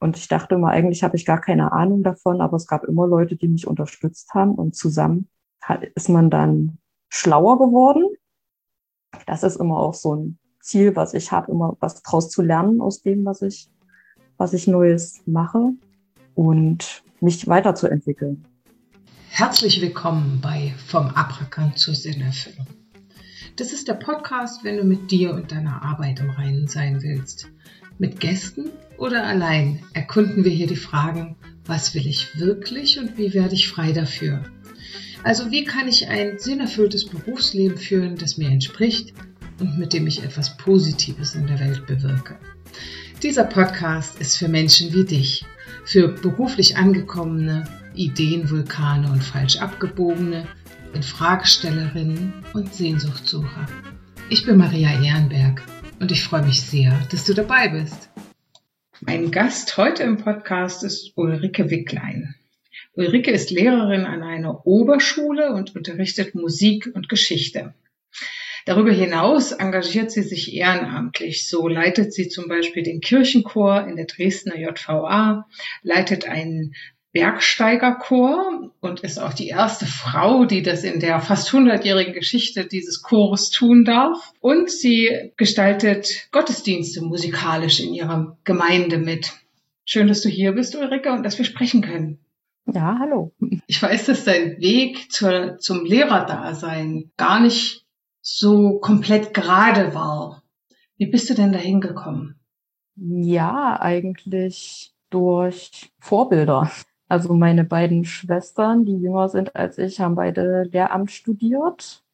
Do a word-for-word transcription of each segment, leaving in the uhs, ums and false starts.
Und ich dachte immer, eigentlich habe ich gar keine Ahnung davon, aber es gab immer Leute, die mich unterstützt haben und zusammen hat, ist man dann schlauer geworden. Das ist immer auch so ein Ziel, was ich habe, immer was draus zu lernen aus dem, was ich, was ich Neues mache und mich weiterzuentwickeln. Herzlich willkommen bei Vom Abrackern zur Sinnerfüllung. Das ist der Podcast, wenn du mit dir und deiner Arbeit im Reinen sein willst. Mit Gästen oder allein erkunden wir hier die Fragen, was will ich wirklich und wie werde ich frei dafür? Also wie kann ich ein sinnerfülltes Berufsleben führen, das mir entspricht und mit dem ich etwas Positives in der Welt bewirke? Dieser Podcast ist für Menschen wie dich, für beruflich angekommene, Ideenvulkane und falsch abgebogene, Infragestellerinnen und Sehnsuchtsucher. Ich bin Maria Ehrenberg und ich freue mich sehr, dass du dabei bist. Mein Gast heute im Podcast ist Ulrike Wicklein. Ulrike ist Lehrerin an einer Oberschule und unterrichtet Musik und Geschichte. Darüber hinaus engagiert sie sich ehrenamtlich. So leitet sie zum Beispiel den Kirchenchor in der Dresdner J V A, leitet einen Bergsteigerchor und ist auch die erste Frau, die das in der fast hundertjährigen Geschichte dieses Chores tun darf. Und sie gestaltet Gottesdienste musikalisch in ihrer Gemeinde mit. Schön, dass du hier bist, Ulrike, und dass wir sprechen können. Ja, hallo. Ich weiß, dass dein Weg zur, zum Lehrerdasein gar nicht so komplett gerade war. Wie bist du denn dahin gekommen? Ja, eigentlich durch Vorbilder. Also meine beiden Schwestern, die jünger sind als ich, haben beide Lehramt studiert.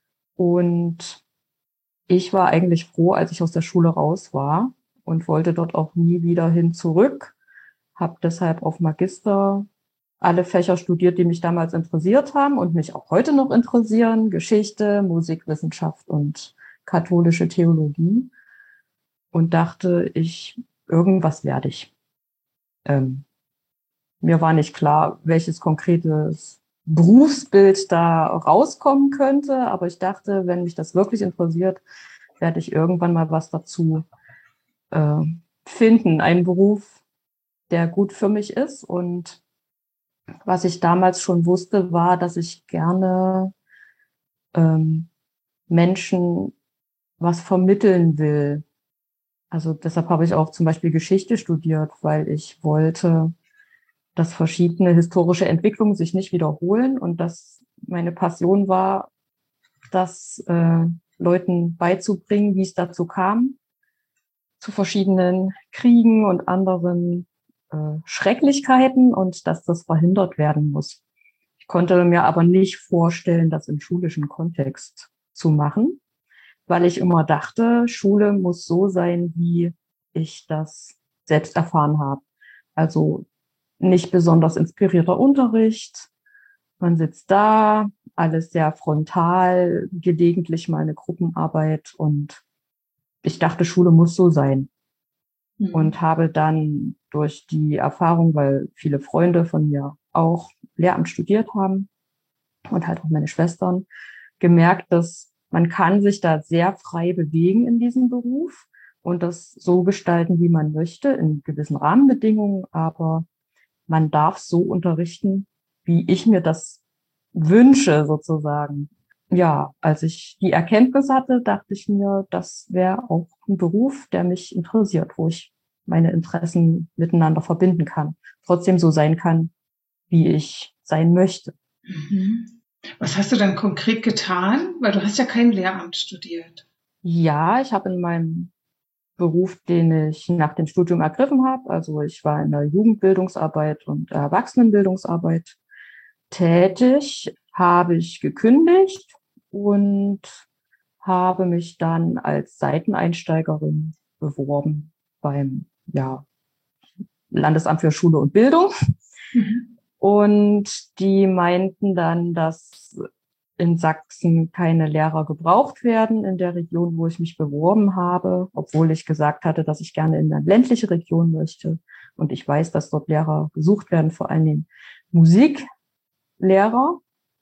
Und ich war eigentlich froh, als ich aus der Schule raus war und wollte dort auch nie wieder hin zurück. Habe deshalb auf Magister alle Fächer studiert, die mich damals interessiert haben und mich auch heute noch interessieren. Geschichte, Musikwissenschaft und katholische Theologie. Und dachte, ich, irgendwas werde ich. Ähm, mir war nicht klar, welches konkretes Berufsbild da rauskommen könnte, aber ich dachte, wenn mich das wirklich interessiert, werde ich irgendwann mal was dazu äh, finden. Einen Beruf, der gut für mich ist. Und was ich damals schon wusste, war, dass ich gerne ähm, Menschen was vermitteln will. Also deshalb habe ich auch zum Beispiel Geschichte studiert, weil ich wollte, dass verschiedene historische Entwicklungen sich nicht wiederholen und dass meine Passion war, das äh, Leuten beizubringen, wie es dazu kam, zu verschiedenen Kriegen und anderen äh, Schrecklichkeiten und dass das verhindert werden muss. Ich konnte mir aber nicht vorstellen, das im schulischen Kontext zu machen, weil ich immer dachte, Schule muss so sein, wie ich das selbst erfahren habe. Also nicht besonders inspirierter Unterricht. Man sitzt da, alles sehr frontal, gelegentlich mal eine Gruppenarbeit und ich dachte, Schule muss so sein. Mhm. Und habe dann durch die Erfahrung, weil viele Freunde von mir auch Lehramt studiert haben und halt auch meine Schwestern, gemerkt, dass man kann sich da sehr frei bewegen in diesem Beruf und das so gestalten, wie man möchte, in gewissen Rahmenbedingungen, aber man darf so unterrichten, wie ich mir das wünsche, sozusagen. Ja, als ich die Erkenntnis hatte, dachte ich mir, das wäre auch ein Beruf, der mich interessiert, wo ich meine Interessen miteinander verbinden kann, trotzdem so sein kann, wie ich sein möchte. Mhm. Was hast du dann konkret getan? Weil du hast ja kein Lehramt studiert. Ja, ich habe in meinem Beruf, den ich nach dem Studium ergriffen habe. Also ich war in der Jugendbildungsarbeit und Erwachsenenbildungsarbeit tätig, habe ich gekündigt und habe mich dann als Seiteneinsteigerin beworben beim ja, Landesamt für Schule und Bildung. Mhm. Und die meinten dann, dass in Sachsen keine Lehrer gebraucht werden in der Region, wo ich mich beworben habe, obwohl ich gesagt hatte, dass ich gerne in eine ländliche Region möchte. Und ich weiß, dass dort Lehrer gesucht werden, vor allen Dingen Musiklehrer.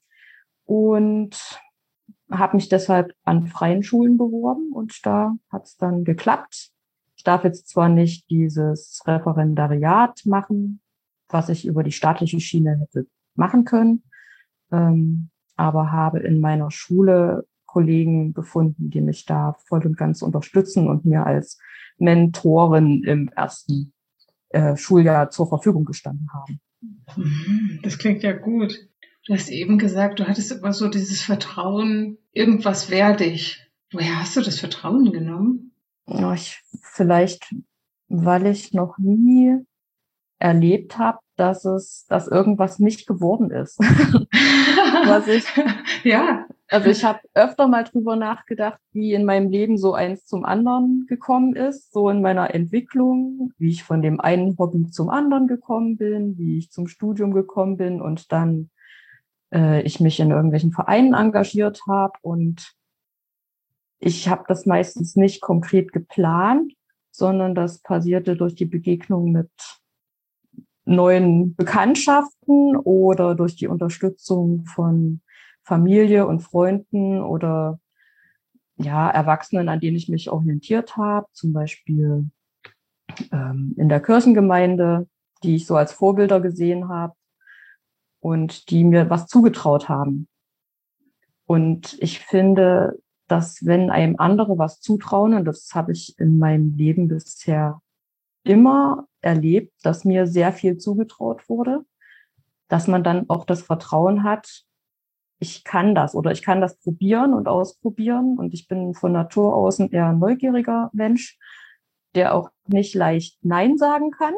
Und habe mich deshalb an freien Schulen beworben und da hat es dann geklappt. Ich darf jetzt zwar nicht dieses Referendariat machen, was ich über die staatliche Schiene hätte machen können, ähm, aber habe in meiner Schule Kollegen gefunden, die mich da voll und ganz unterstützen und mir als Mentorin im ersten äh, Schuljahr zur Verfügung gestanden haben. Das klingt ja gut. Du hast eben gesagt, du hattest immer so dieses Vertrauen, irgendwas werde ich. Woher hast du das Vertrauen genommen? Ja, ich, vielleicht, weil ich noch nie erlebt habe, dass es, dass irgendwas nicht geworden ist. Was ich, ja. Also ich habe öfter mal drüber nachgedacht, wie in meinem Leben so eins zum anderen gekommen ist, so in meiner Entwicklung, wie ich von dem einen Hobby zum anderen gekommen bin, wie ich zum Studium gekommen bin und dann äh, ich mich in irgendwelchen Vereinen engagiert habe. Und ich habe das meistens nicht konkret geplant, sondern das passierte durch die Begegnung mit neuen Bekanntschaften oder durch die Unterstützung von Familie und Freunden oder ja, Erwachsenen, an denen ich mich orientiert habe, zum Beispiel ähm, in der Kirchengemeinde, die ich so als Vorbilder gesehen habe und die mir was zugetraut haben. Und ich finde, dass wenn einem andere was zutrauen, und das habe ich in meinem Leben bisher immer erlebt, dass mir sehr viel zugetraut wurde, dass man dann auch das Vertrauen hat, ich kann das oder ich kann das probieren und ausprobieren. Und ich bin von Natur aus ein eher neugieriger Mensch, der auch nicht leicht Nein sagen kann.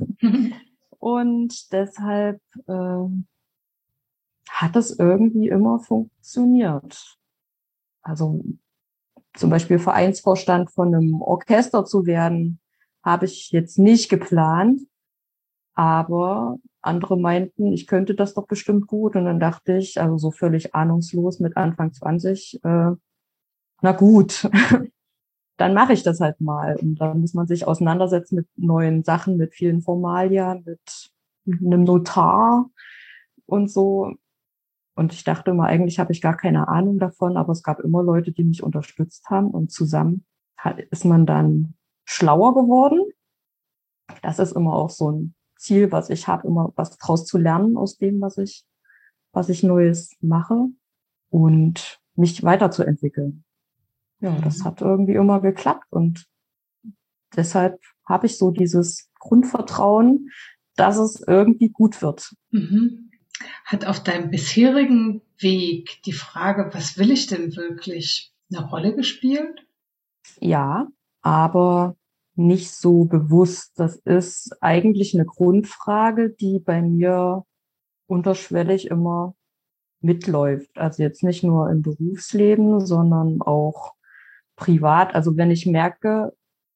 Und deshalb äh, hat es irgendwie immer funktioniert. Also zum Beispiel Vereinsvorstand von einem Orchester zu werden, habe ich jetzt nicht geplant, aber andere meinten, ich könnte das doch bestimmt gut. Und dann dachte ich, also so völlig ahnungslos mit Anfang zwanzig, äh, na gut, dann mache ich das halt mal. Und dann muss man sich auseinandersetzen mit neuen Sachen, mit vielen Formalien, mit einem Notar und so. Und ich dachte immer, eigentlich habe ich gar keine Ahnung davon, aber es gab immer Leute, die mich unterstützt haben und zusammen ist man dann schlauer geworden. Das ist immer auch so ein Ziel, was ich habe, immer was draus zu lernen aus dem, was ich, was ich Neues mache und mich weiterzuentwickeln. Ja, mhm. Das hat irgendwie immer geklappt und deshalb habe ich so dieses Grundvertrauen, dass es irgendwie gut wird. Mhm. Hat auf deinem bisherigen Weg die Frage, was will ich denn wirklich, eine Rolle gespielt? Ja, aber nicht so bewusst. Das ist eigentlich eine Grundfrage, die bei mir unterschwellig immer mitläuft. Also jetzt nicht nur im Berufsleben, sondern auch privat. Also wenn ich merke,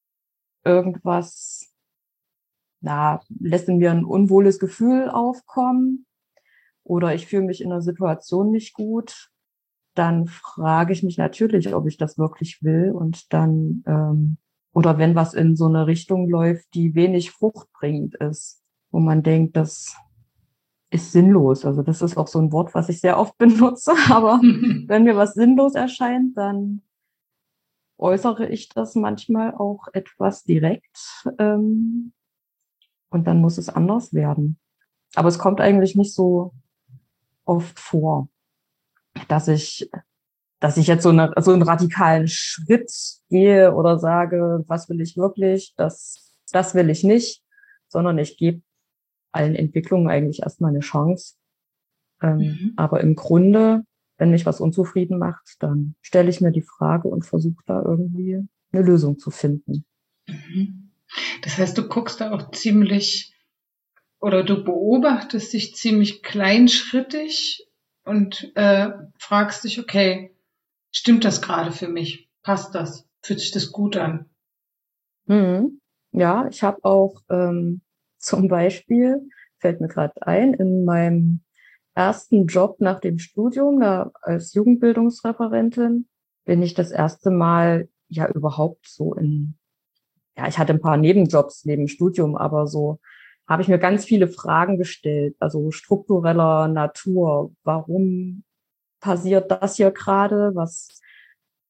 irgendwas, na, lässt in mir ein unwohles Gefühl aufkommen oder ich fühle mich in einer Situation nicht gut, dann frage ich mich natürlich, ob ich das wirklich will und dann ähm, oder wenn was in so eine Richtung läuft, die wenig fruchtbringend ist, wo man denkt, das ist sinnlos. Also das ist auch so ein Wort, was ich sehr oft benutze, aber wenn mir was sinnlos erscheint, dann äußere ich das manchmal auch etwas direkt ähm, und dann muss es anders werden. Aber es kommt eigentlich nicht so oft vor, dass ich dass ich jetzt so, eine, so einen radikalen Schritt gehe oder sage, was will ich wirklich, das, das will ich nicht, sondern ich gebe allen Entwicklungen eigentlich erstmal eine Chance. Ähm, mhm. Aber im Grunde, wenn mich was unzufrieden macht, dann stelle ich mir die Frage und versuche da irgendwie eine Lösung zu finden. Mhm. Das heißt, du guckst da auch ziemlich oder du beobachtest dich ziemlich kleinschrittig und äh, fragst dich, okay, stimmt das gerade für mich? Passt das? Fühlt sich das gut an? Mhm. Ja, ich habe auch ähm, zum Beispiel, fällt mir gerade ein, in meinem ersten Job nach dem Studium, da als Jugendbildungsreferentin, bin ich das erste Mal ja überhaupt so in, ja, ich hatte ein paar Nebenjobs neben dem Studium, aber so habe ich mir ganz viele Fragen gestellt, also struktureller Natur. Warum passiert das hier gerade? Was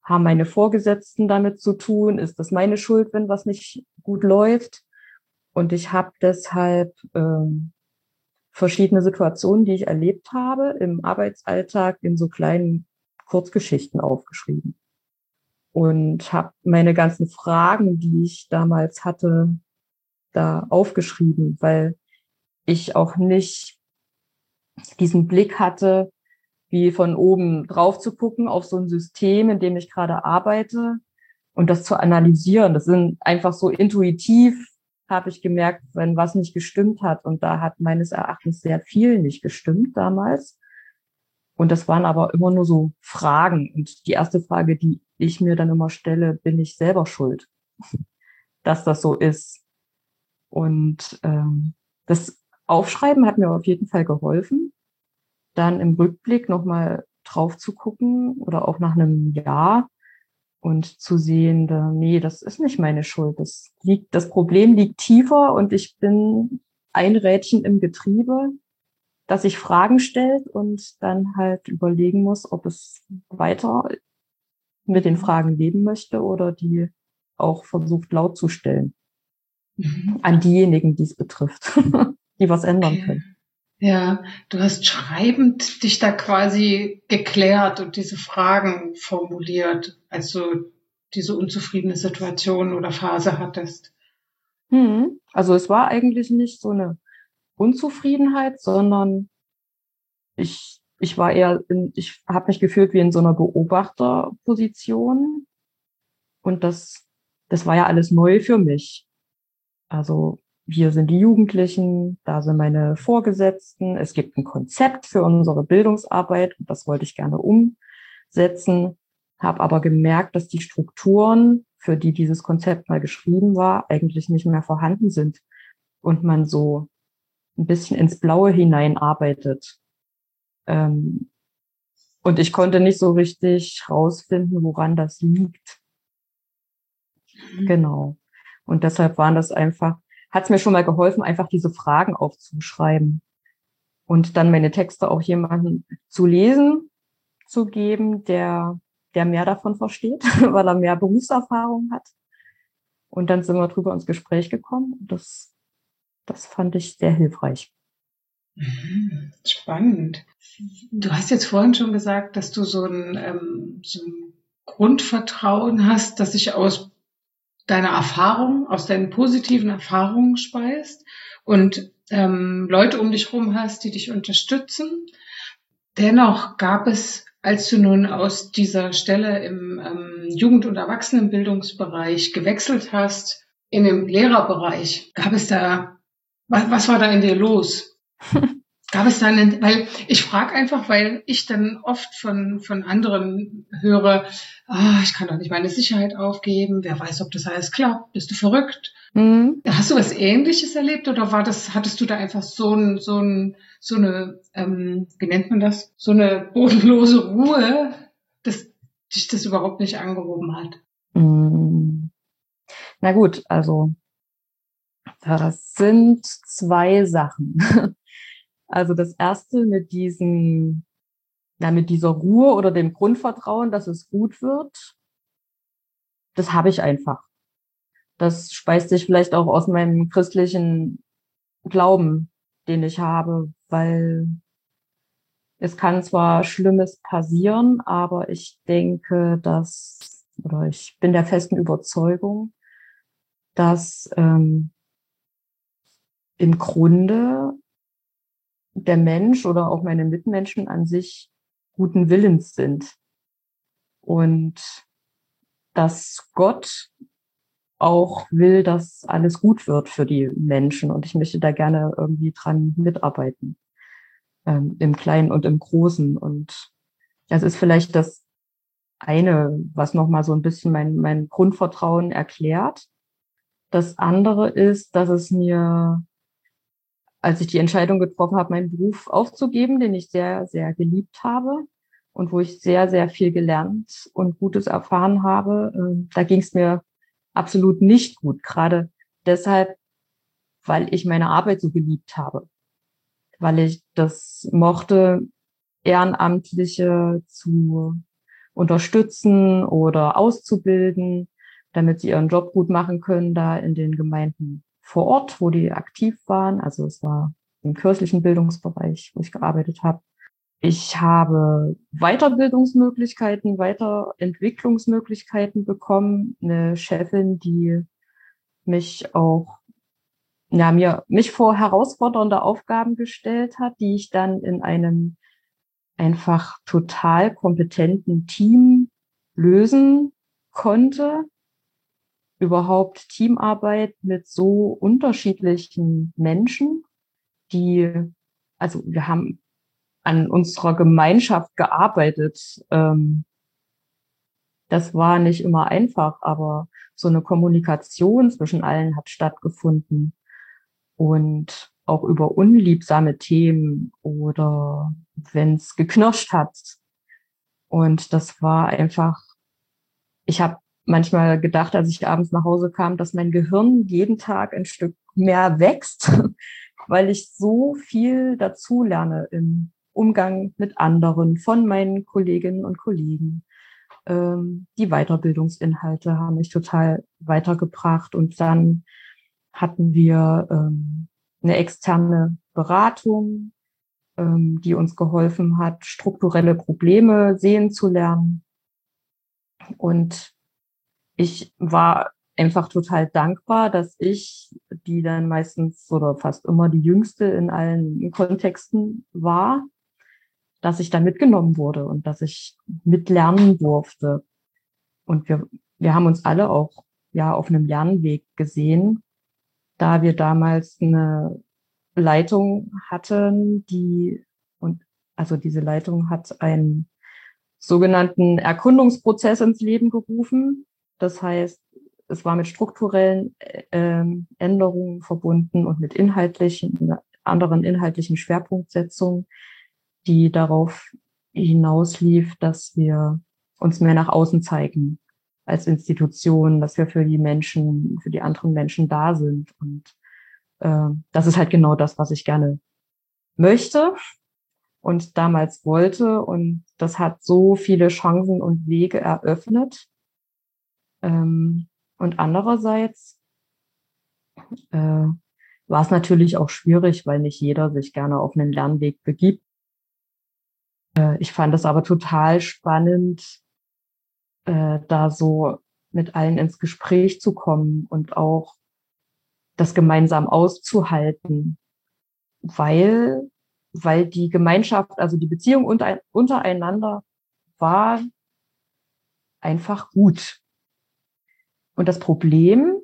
haben meine Vorgesetzten damit zu tun? Ist das meine Schuld, wenn was nicht gut läuft? Und ich habe deshalb ähm, verschiedene Situationen, die ich erlebt habe im Arbeitsalltag, in so kleinen Kurzgeschichten aufgeschrieben. Und habe meine ganzen Fragen, die ich damals hatte, da aufgeschrieben, weil ich auch nicht diesen Blick hatte, wie von oben drauf zu gucken auf so ein System, in dem ich gerade arbeite und das zu analysieren. Das sind einfach so intuitiv, habe ich gemerkt, wenn was nicht gestimmt hat. Und da hat meines Erachtens sehr viel nicht gestimmt damals. Und das waren aber immer nur so Fragen. Und die erste Frage, die ich mir dann immer stelle, bin ich selber schuld, dass das so ist? Und ähm, das Aufschreiben hat mir auf jeden Fall geholfen, dann im Rückblick nochmal drauf zu gucken oder auch nach einem Jahr und zu sehen, da, nee, das ist nicht meine Schuld. Das liegt, das Problem liegt tiefer und ich bin ein Rädchen im Getriebe, das sich Fragen stellt und dann halt überlegen muss, ob es weiter mit den Fragen leben möchte oder die auch versucht laut zu stellen. Mhm. An diejenigen, die es betrifft, die was ändern okay. können. Ja, du hast schreibend dich da quasi geklärt und diese Fragen formuliert, als du diese unzufriedene Situation oder Phase hattest. Hm. Also es war eigentlich nicht so eine Unzufriedenheit, sondern ich ich war eher in, ich habe mich gefühlt wie in so einer Beobachterposition und das das war ja alles neu für mich. Also hier sind die Jugendlichen, da sind meine Vorgesetzten, es gibt ein Konzept für unsere Bildungsarbeit und das wollte ich gerne umsetzen, habe aber gemerkt, dass die Strukturen, für die dieses Konzept mal geschrieben war, eigentlich nicht mehr vorhanden sind und man so ein bisschen ins Blaue hineinarbeitet. Ähm, und ich konnte nicht so richtig rausfinden, woran das liegt. Mhm. Genau. Und deshalb waren das einfach, hat es mir schon mal geholfen, einfach diese Fragen aufzuschreiben und dann meine Texte auch jemandem zu lesen, zu geben, der, der mehr davon versteht, weil er mehr Berufserfahrung hat. Und dann sind wir drüber ins Gespräch gekommen. Das, das fand ich sehr hilfreich. Spannend. Du hast jetzt vorhin schon gesagt, dass du so ein, ähm, so ein Grundvertrauen hast, das sich aus deiner Erfahrung, aus deinen positiven Erfahrungen speist und ähm, Leute um dich herum hast, die dich unterstützen. Dennoch gab es, als du nun aus dieser Stelle im ähm, Jugend- und Erwachsenenbildungsbereich gewechselt hast, in den Lehrerbereich, gab es da, was, was war da in dir los? Gab es da einen, weil ich frage einfach, weil ich dann oft von von anderen höre, ah, ich kann doch nicht meine Sicherheit aufgeben, wer weiß, ob das alles klappt, bist du verrückt? Mhm. Hast du was Ähnliches erlebt oder war das, hattest du da einfach so ein, so ein, so eine, ähm, wie nennt man das, so eine bodenlose Ruhe, dass dich das überhaupt nicht angehoben hat? Mhm. Na gut, also das sind zwei Sachen. Also das erste mit diesem, ja, mit dieser Ruhe oder dem Grundvertrauen, dass es gut wird, das habe ich einfach. Das speist sich vielleicht auch aus meinem christlichen Glauben, den ich habe, weil es kann zwar Schlimmes passieren, aber ich denke, dass, oder ich bin der festen Überzeugung, dass ähm, im Grunde der Mensch oder auch meine Mitmenschen an sich guten Willens sind und dass Gott auch will, dass alles gut wird für die Menschen und ich möchte da gerne irgendwie dran mitarbeiten, ähm, im Kleinen und im Großen. Und das ist vielleicht das eine, was nochmal so ein bisschen mein, mein Grundvertrauen erklärt. Das andere ist, dass es mir, als ich die Entscheidung getroffen habe, meinen Beruf aufzugeben, den ich sehr, sehr geliebt habe und wo ich sehr, sehr viel gelernt und Gutes erfahren habe, äh, da ging es mir absolut nicht gut. Gerade deshalb, weil ich meine Arbeit so geliebt habe, weil ich das mochte, Ehrenamtliche zu unterstützen oder auszubilden, damit sie ihren Job gut machen können, da in den Gemeinden vor Ort, wo die aktiv waren. Also es war im kirchlichen Bildungsbereich, wo ich gearbeitet habe. Ich habe Weiterbildungsmöglichkeiten, Weiterentwicklungsmöglichkeiten bekommen. Eine Chefin, die mich auch, ja, mir, mich vor herausfordernde Aufgaben gestellt hat, die ich dann in einem einfach total kompetenten Team lösen konnte. Überhaupt Teamarbeit mit so unterschiedlichen Menschen, die, also wir haben an unserer Gemeinschaft gearbeitet. Ähm, das war nicht immer einfach, aber so eine Kommunikation zwischen allen hat stattgefunden und auch über unliebsame Themen oder wenn es geknirscht hat. Und das war einfach, ich habe manchmal gedacht, als ich abends nach Hause kam, dass mein Gehirn jeden Tag ein Stück mehr wächst, weil ich so viel dazu lerne im Umgang mit anderen, von meinen Kolleginnen und Kollegen. Ähm, die Weiterbildungsinhalte haben mich total weitergebracht. Und dann hatten wir ähm, eine externe Beratung, ähm, die uns geholfen hat, strukturelle Probleme sehen zu lernen. Und ich war einfach total dankbar, dass ich, die dann meistens oder fast immer die Jüngste in allen Kontexten war, dass ich da mitgenommen wurde und dass ich mitlernen durfte. Und wir, wir haben uns alle auch ja auf einem Lernweg gesehen, da wir damals eine Leitung hatten, die, und also diese Leitung hat einen sogenannten Erkundungsprozess ins Leben gerufen. Das heißt, es war mit strukturellen äh, Änderungen verbunden und mit inhaltlichen, anderen inhaltlichen Schwerpunktsetzungen, die darauf hinauslief, dass wir uns mehr nach außen zeigen als Institution, dass wir für die Menschen, für die anderen Menschen da sind. Und äh, das ist halt genau das, was ich gerne möchte und damals wollte. Und das hat so viele Chancen und Wege eröffnet. Ähm, und andererseits äh, war es natürlich auch schwierig, weil nicht jeder sich gerne auf einen Lernweg begibt. Äh, ich fand es aber total spannend, äh, da so mit allen ins Gespräch zu kommen und auch das gemeinsam auszuhalten, weil, weil die Gemeinschaft, also die Beziehung unter, untereinander war einfach gut. Und das Problem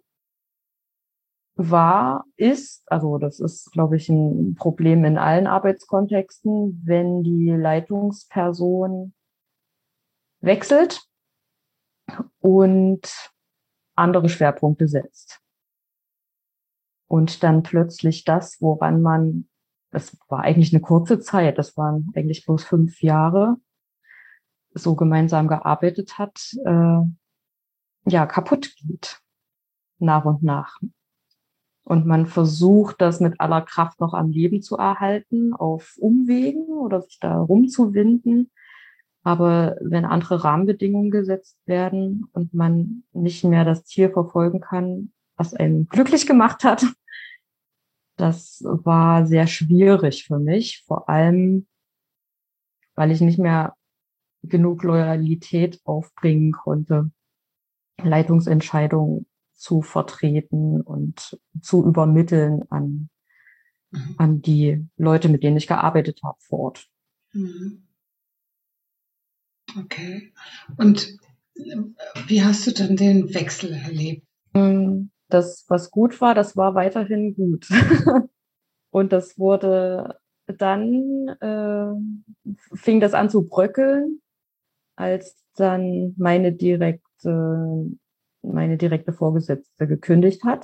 war, ist, also das ist, glaube ich, ein Problem in allen Arbeitskontexten, wenn die Leitungsperson wechselt und andere Schwerpunkte setzt. Und dann plötzlich das, woran man, das war eigentlich eine kurze Zeit, das waren eigentlich bloß fünf Jahre, so gemeinsam gearbeitet hat, äh, ja, kaputt geht, nach und nach. Und man versucht, das mit aller Kraft noch am Leben zu erhalten, auf Umwegen oder sich da rumzuwinden. Aber wenn andere Rahmenbedingungen gesetzt werden und man nicht mehr das Ziel verfolgen kann, was einen glücklich gemacht hat, das war sehr schwierig für mich, vor allem, weil ich nicht mehr genug Loyalität aufbringen konnte, Leitungsentscheidungen zu vertreten und zu übermitteln an, an die Leute, mit denen ich gearbeitet habe vor Ort. Okay. Und wie hast du dann den Wechsel erlebt? Das, was gut war, das war weiterhin gut. Und das wurde dann, äh, fing das an zu bröckeln, als dann meine direkte, meine direkte Vorgesetzte gekündigt hat,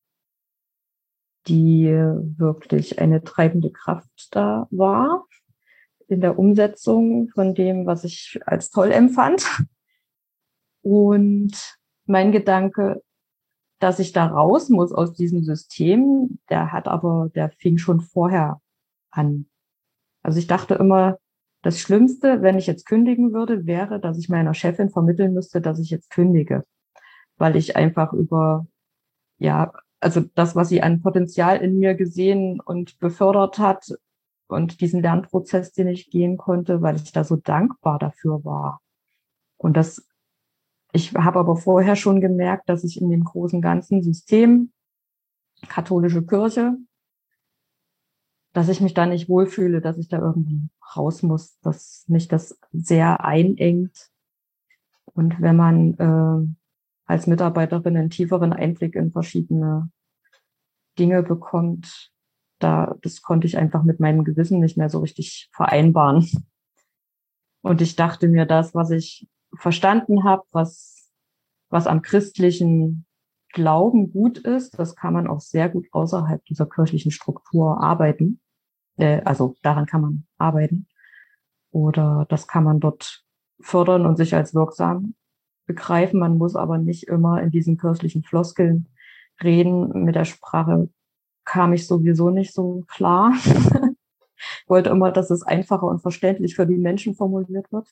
die wirklich eine treibende Kraft da war in der Umsetzung von dem, was ich als toll empfand. Und mein Gedanke, dass ich da raus muss aus diesem System, der hat aber, der fing schon vorher an. Also ich dachte immer, Das Schlimmste, wenn ich jetzt kündigen würde, wäre, dass ich meiner Chefin vermitteln müsste, dass ich jetzt kündige, weil ich einfach über, ja, also das, was sie an Potenzial in mir gesehen und befördert hat und diesen Lernprozess, den ich gehen konnte, weil ich da so dankbar dafür war. Und das, ich habe aber vorher schon gemerkt, dass ich in dem großen ganzen System katholische Kirche, dass ich mich da nicht wohlfühle, dass ich da irgendwie raus muss, dass mich das sehr einengt. Und wenn man äh, als Mitarbeiterin einen tieferen Einblick in verschiedene Dinge bekommt, da, das konnte ich einfach mit meinem Gewissen nicht mehr so richtig vereinbaren. Und ich dachte mir, das, was ich verstanden habe, was, was am christlichen Glauben gut ist, das kann man auch sehr gut außerhalb dieser kirchlichen Struktur arbeiten. Äh, also daran kann man arbeiten. Oder das kann man dort fördern und sich als wirksam begreifen. Man muss aber nicht immer in diesen kirchlichen Floskeln reden. Mit der Sprache kam ich sowieso nicht so klar. Ich wollte immer, dass es einfacher und verständlich für die Menschen formuliert wird.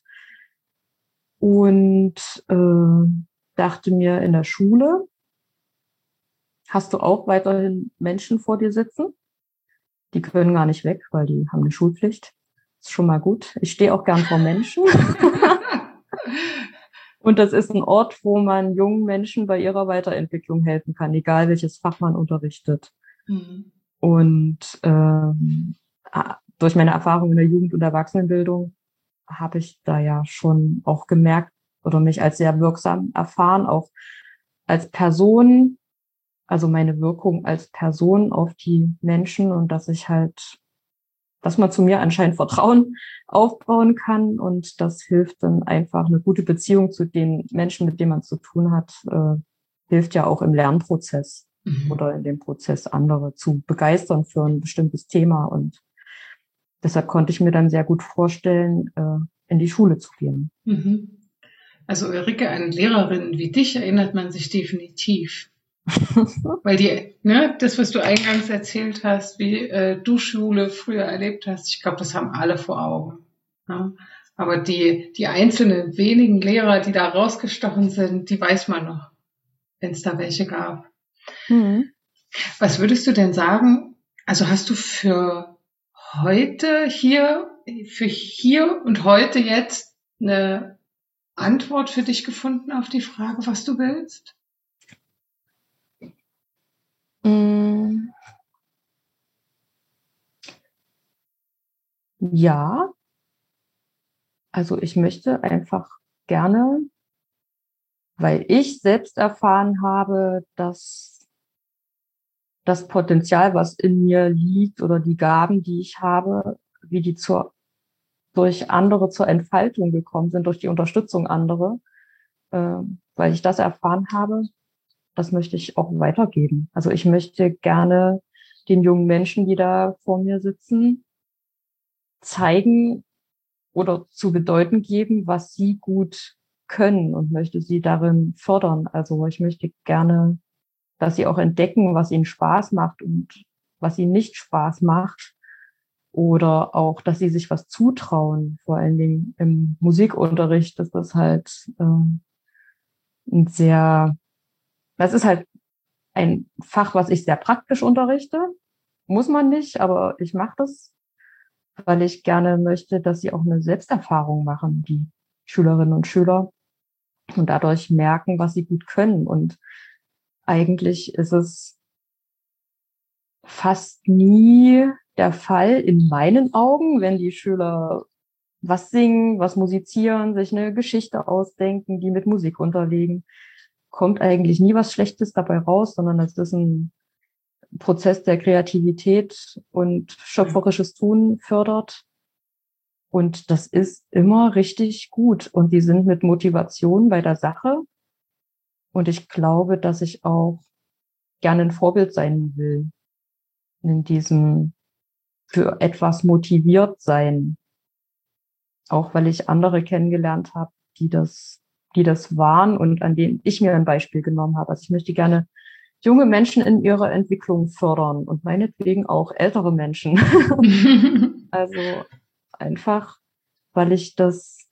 Und äh, dachte mir, in der Schule hast du auch weiterhin Menschen vor dir sitzen. Die können gar nicht weg, weil die haben eine Schulpflicht. Das ist schon mal gut. Ich stehe auch gern vor Menschen. Und das ist ein Ort, wo man jungen Menschen bei ihrer Weiterentwicklung helfen kann, egal welches Fach man unterrichtet. Mhm. Und ähm, durch meine Erfahrung in der Jugend- und Erwachsenenbildung habe ich da ja schon auch gemerkt oder mich als sehr wirksam erfahren, auch als Person, also meine Wirkung als Person auf die Menschen und dass ich halt, dass man zu mir anscheinend Vertrauen aufbauen kann und das hilft dann einfach, eine gute Beziehung zu den Menschen, mit denen man zu tun hat, äh, hilft ja auch im Lernprozess mhm. oder in dem Prozess, andere zu begeistern für ein bestimmtes Thema und deshalb konnte ich mir dann sehr gut vorstellen, äh, in die Schule zu gehen. Mhm. Also Ulrike, an Lehrerinnen wie dich erinnert man sich definitiv. Weil die, ne, das, was du eingangs erzählt hast, wie äh, du Schule früher erlebt hast, ich glaube, das haben alle vor Augen. Ne? Aber die, die einzelnen wenigen Lehrer, die da rausgestochen sind, die weiß man noch, wenn es da welche gab. Mhm. Was würdest du denn sagen, also hast du für heute hier, für hier und heute jetzt eine Antwort für dich gefunden auf die Frage, was du willst? Ja, also ich möchte einfach gerne, weil ich selbst erfahren habe, dass das Potenzial, was in mir liegt oder die Gaben, die ich habe, wie die zur, durch andere zur Entfaltung gekommen sind, durch die Unterstützung anderer, äh, weil ich das erfahren habe, das möchte ich auch weitergeben. Also ich möchte gerne den jungen Menschen, die da vor mir sitzen, zeigen oder zu bedeuten geben, was sie gut können und möchte sie darin fördern. Also ich möchte gerne, dass sie auch entdecken, was ihnen Spaß macht und was ihnen nicht Spaß macht. Oder auch, dass sie sich was zutrauen. Vor allen Dingen im Musikunterricht ist das halt äh, ein sehr, das ist halt ein Fach, was ich sehr praktisch unterrichte. Muss man nicht, aber ich mache das, weil ich gerne möchte, dass sie auch eine Selbsterfahrung machen, die Schülerinnen und Schüler, und dadurch merken, was sie gut können. Und eigentlich ist es fast nie der Fall in meinen Augen, wenn die Schüler was singen, was musizieren, sich eine Geschichte ausdenken, die mit Musik unterlegen, kommt eigentlich nie was Schlechtes dabei raus, sondern es ist ein Prozess der Kreativität und schöpferisches Tun fördert. Und das ist immer richtig gut. Und die sind mit Motivation bei der Sache. Und ich glaube, dass ich auch gerne ein Vorbild sein will. In diesem für etwas motiviert sein. Auch weil ich andere kennengelernt habe, die das, die das waren und an denen ich mir ein Beispiel genommen habe. Also ich möchte gerne junge Menschen in ihrer Entwicklung fördern und meinetwegen auch ältere Menschen. Also einfach weil ich das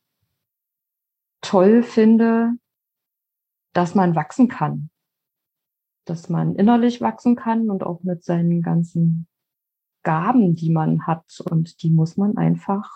toll finde, dass man wachsen kann, dass man innerlich wachsen kann und auch mit seinen ganzen Gaben, die man hat, und die muss man einfach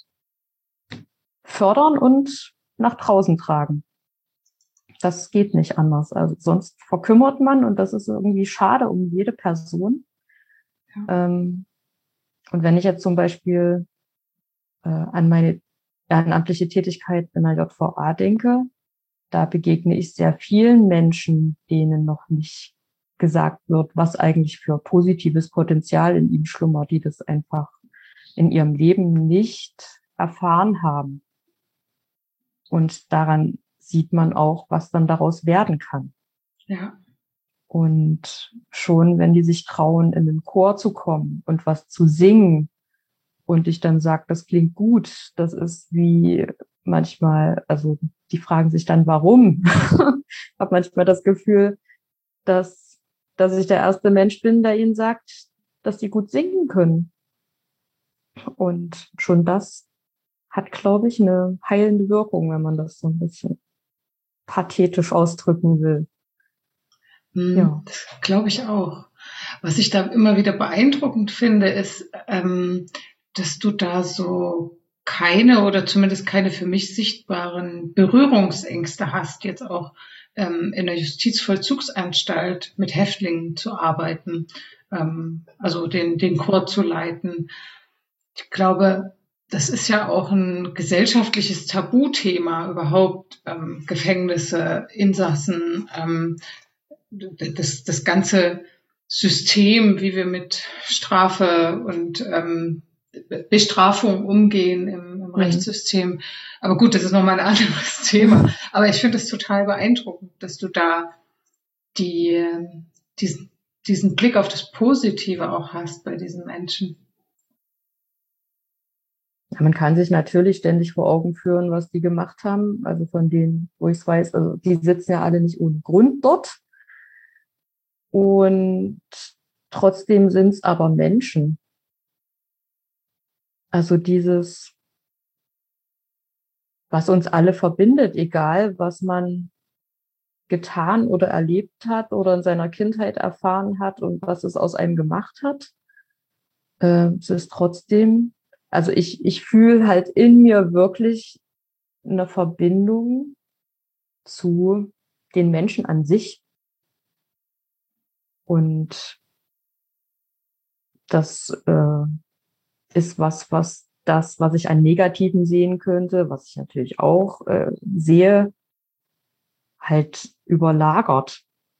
fördern und nach draußen tragen. Das geht nicht anders. Also sonst verkümmert man, und das ist irgendwie schade um jede Person. Ja. Ähm, und wenn ich jetzt zum Beispiel äh, an meine ehrenamtliche Tätigkeit in der J V A denke, da begegne ich sehr vielen Menschen, denen noch nicht gesagt wird, was eigentlich für positives Potenzial in ihnen schlummert, die das einfach in ihrem Leben nicht erfahren haben. Und daran sieht man auch, was dann daraus werden kann. Ja. Und schon, wenn die sich trauen, in den Chor zu kommen und was zu singen, und ich dann sage, das klingt gut, das ist wie manchmal, also die fragen sich dann, warum? Ich habe manchmal das Gefühl, dass, dass ich der erste Mensch bin, der ihnen sagt, dass sie gut singen können. Und schon das hat, glaube ich, eine heilende Wirkung, wenn man das so ein bisschen pathetisch ausdrücken will. Hm, ja. Das glaube ich auch. Was ich da immer wieder beeindruckend finde, ist, ähm, dass du da so keine oder zumindest keine für mich sichtbaren Berührungsängste hast, jetzt auch ähm, in der Justizvollzugsanstalt mit Häftlingen zu arbeiten, ähm, also den, den Chor zu leiten. Ich glaube, das ist ja auch ein gesellschaftliches Tabuthema überhaupt, ähm, Gefängnisse, Insassen, ähm, das, das ganze System, wie wir mit Strafe und ähm, Bestrafung umgehen im, im mhm. Rechtssystem. Aber gut, das ist nochmal ein anderes Thema. Aber ich finde es total beeindruckend, dass du da die, diesen, diesen Blick auf das Positive auch hast bei diesen Menschen. Ja, man kann sich natürlich ständig vor Augen führen, was die gemacht haben. Also von denen, wo ich es weiß, also die sitzen ja alle nicht ohne Grund dort. Und trotzdem sind es aber Menschen. Also dieses, was uns alle verbindet, egal was man getan oder erlebt hat oder in seiner Kindheit erfahren hat und was es aus einem gemacht hat, äh, es ist trotzdem, also ich, ich fühle halt in mir wirklich eine Verbindung zu den Menschen an sich. Und das äh, ist was, was das, was ich an Negativen sehen könnte, was ich natürlich auch äh, sehe, halt überlagert.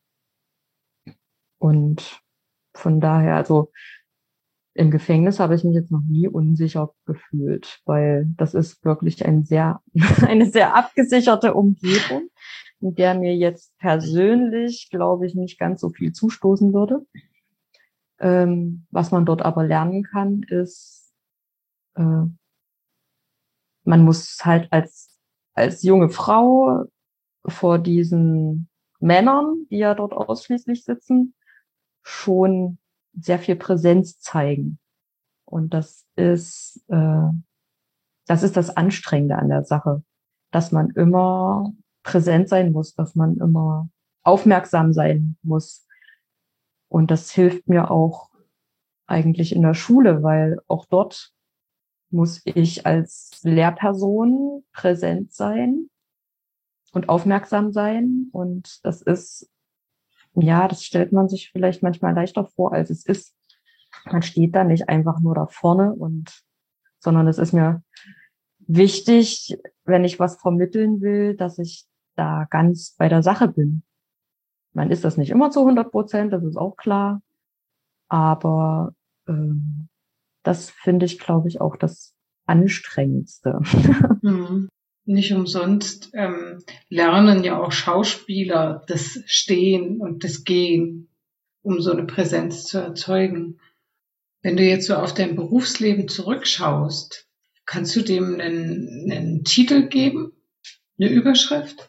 Und von daher, also im Gefängnis habe ich mich jetzt noch nie unsicher gefühlt, weil das ist wirklich ein sehr, eine sehr abgesicherte Umgebung, in der mir jetzt persönlich, glaube ich, nicht ganz so viel zustoßen würde. Ähm, was man dort aber lernen kann, ist, äh, man muss halt als, als junge Frau vor diesen Männern, die ja dort ausschließlich sitzen, schon sehr viel Präsenz zeigen. Und das ist, äh, das ist das Anstrengende an der Sache, dass man immer präsent sein muss, dass man immer aufmerksam sein muss. Und das hilft mir auch eigentlich in der Schule, weil auch dort muss ich als Lehrperson präsent sein und aufmerksam sein. Und das ist, ja, das stellt man sich vielleicht manchmal leichter vor, als es ist. Man steht da nicht einfach nur da vorne und, sondern es ist mir wichtig, wenn ich was vermitteln will, dass ich da ganz bei der Sache bin. Man ist das nicht immer zu hundert Prozent, das ist auch klar. Aber ähm, das finde ich, glaube ich, auch das Anstrengendste. Hm. Nicht umsonst ähm, lernen ja auch Schauspieler das Stehen und das Gehen, um so eine Präsenz zu erzeugen. Wenn du jetzt so auf dein Berufsleben zurückschaust, kannst du dem einen, einen Titel geben, eine Überschrift?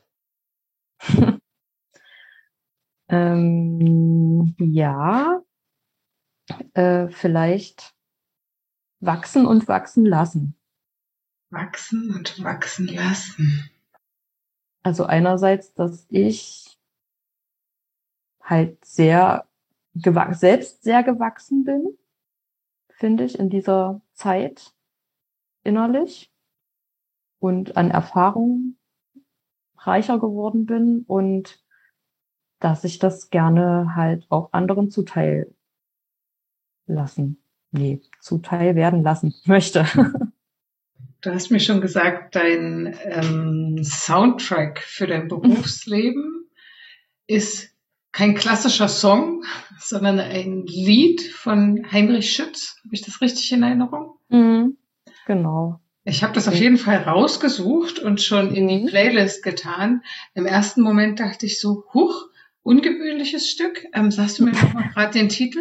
ähm, ja, äh, vielleicht wachsen und wachsen lassen. Wachsen und wachsen lassen. Also einerseits, dass ich halt sehr gewachsen, selbst sehr gewachsen bin, finde ich, in dieser Zeit innerlich und an Erfahrungen reicher geworden bin und dass ich das gerne halt auch anderen zuteil lassen, nee, zuteil werden lassen möchte. Du hast mir schon gesagt, dein ähm, Soundtrack für dein Berufsleben ist kein klassischer Song, sondern ein Lied von Heinrich Schütz. Habe ich das richtig in Erinnerung? Mhm, genau. Ich habe das auf jeden Fall rausgesucht und schon in die Playlist getan. Im ersten Moment dachte ich so, huch, ungewöhnliches Stück. Ähm, sagst du mir noch mal gerade den Titel?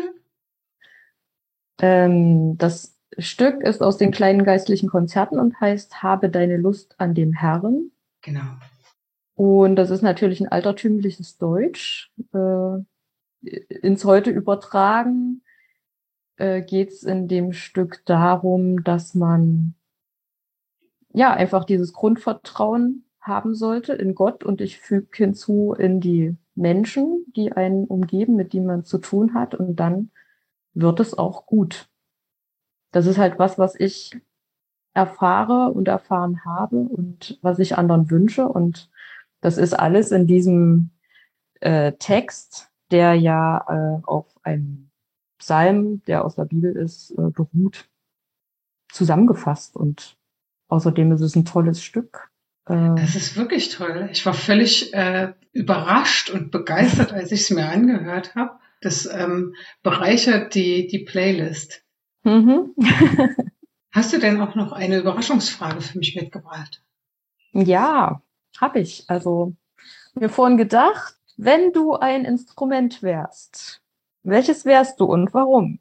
Ähm, das Stück ist aus den kleinen geistlichen Konzerten und heißt Habe deine Lust an dem Herrn. Genau. Und das ist natürlich ein altertümliches Deutsch. Äh, ins Heute übertragen äh, geht es in dem Stück darum, dass man ja einfach dieses Grundvertrauen haben sollte in Gott und ich füge hinzu in die Menschen, die einen umgeben, mit denen man zu tun hat und dann wird es auch gut. Das ist halt was, was ich erfahre und erfahren habe und was ich anderen wünsche. Und das ist alles in diesem äh, Text, der ja äh, auf einem Psalm, der aus der Bibel ist, äh, beruht, zusammengefasst. Und außerdem ist es ein tolles Stück. Äh, es ist wirklich toll. Ich war völlig äh, überrascht und begeistert, als ich es mir angehört habe. Das ähm, bereichert die, die Playlist. Mhm. Hast du denn auch noch eine Überraschungsfrage für mich mitgebracht? Ja, habe ich. Also mir vorhin gedacht, wenn du ein Instrument wärst, welches wärst du und warum?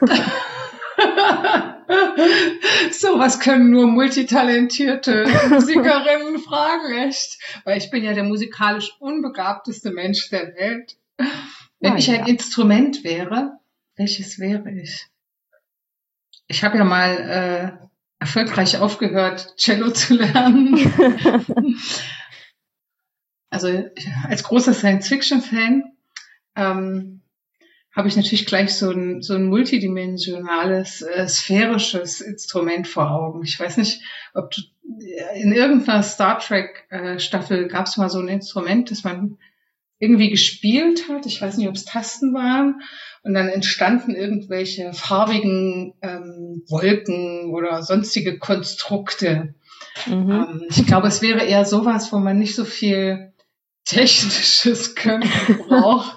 So was können nur multitalentierte Musikerinnen fragen, echt. Weil ich bin ja der musikalisch unbegabteste Mensch der Welt. Wenn ah, ich ja. ein Instrument wäre, welches wäre ich? Ich habe ja mal äh, erfolgreich aufgehört, Cello zu lernen. Also als großer Science-Fiction-Fan ähm, habe ich natürlich gleich so ein, so ein multidimensionales, äh, sphärisches Instrument vor Augen. Ich weiß nicht, ob du, in irgendeiner Star Trek äh, Staffel gab es mal so ein Instrument, das man irgendwie gespielt hat. Ich weiß nicht, ob es Tasten waren. Und dann entstanden irgendwelche farbigen ähm, Wolken oder sonstige Konstrukte. Mhm. Ähm, ich glaube, es wäre eher sowas, wo man nicht so viel technisches Können braucht.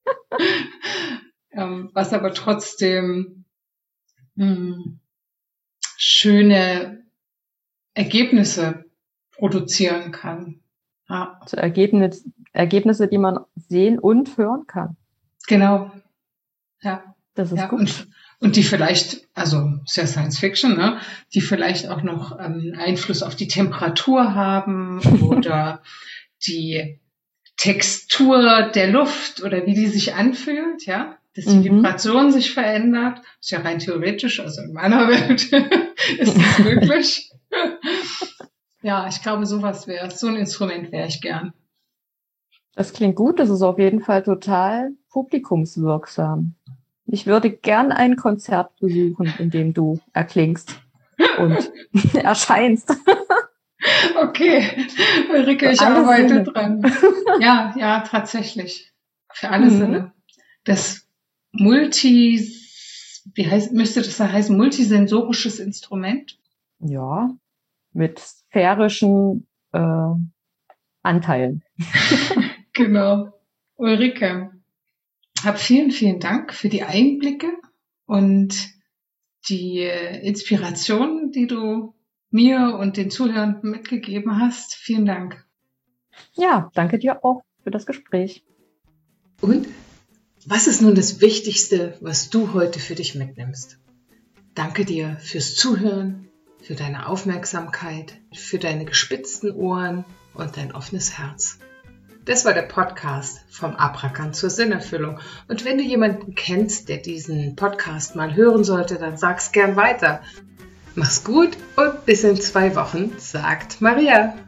ähm, was aber trotzdem mh, schöne Ergebnisse produzieren kann. Ja. Also Ergebnis, Ergebnisse, die man sehen und hören kann. Genau. Ja. Das ist ja, gut. Und, und die vielleicht, also ist ja Science Fiction, ne, die vielleicht auch noch ähm, Einfluss auf die Temperatur haben oder die Textur der Luft oder wie die sich anfühlt, ja, dass die mhm. Vibration sich verändert. Ist ja rein theoretisch, also in meiner Welt ist das möglich. Ja, ich glaube, sowas wäre, so ein Instrument wäre ich gern. Das klingt gut, das ist auf jeden Fall total publikumswirksam. Ich würde gern ein Konzert besuchen, in dem du erklingst und erscheinst. Okay, Ulrike, ich arbeite Sinne. dran. Ja, ja, tatsächlich. Für alle mhm. Sinne. Das Multi, wie heißt, müsste das da heißen, multisensorisches Instrument? Ja, mit sphärischen äh, Anteilen. Genau. Ulrike, hab vielen, vielen Dank für die Einblicke und die Inspiration, die du mir und den Zuhörenden mitgegeben hast. Vielen Dank. Ja, danke dir auch für das Gespräch. Und was ist nun das Wichtigste, was du heute für dich mitnimmst? Danke dir fürs Zuhören, für deine Aufmerksamkeit, für deine gespitzten Ohren und dein offenes Herz. Das war der Podcast vom Abrakan zur Sinnerfüllung. Und wenn du jemanden kennst, der diesen Podcast mal hören sollte, dann sag's gern weiter. Mach's gut und bis in zwei Wochen, sagt Maria.